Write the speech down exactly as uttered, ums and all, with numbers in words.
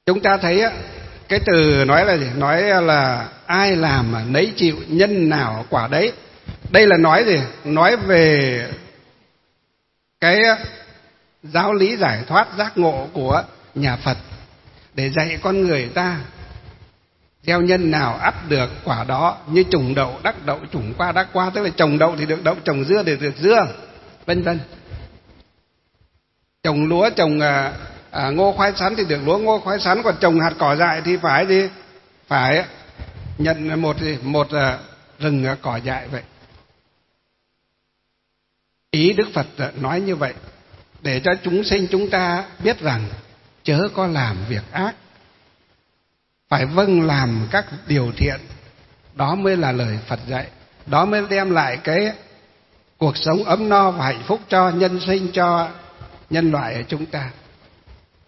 Chúng ta thấy cái từ nói là gì? Nói là ai làm mà nấy chịu, nhân nào quả đấy. Đây là nói gì? Nói về cái giáo lý giải thoát giác ngộ của nhà Phật, để dạy con người ta gieo nhân nào ắt được quả đó, như trồng đậu đắc đậu, trồng qua đắc qua, tức là trồng đậu thì được đậu, trồng dưa thì được dưa, vân vân. Trồng lúa, trồng à, à, ngô khoai sắn thì được lúa ngô khoai sắn, còn trồng hạt cỏ dại thì phải gì? Phải nhận một một à, rừng cỏ dại vậy. Ý Đức Phật nói như vậy để cho chúng sinh chúng ta biết rằng chớ có làm việc ác, phải vâng làm các điều thiện. Đó mới là lời Phật dạy, đó mới đem lại cái cuộc sống ấm no và hạnh phúc cho nhân sinh, cho nhân loại của chúng ta.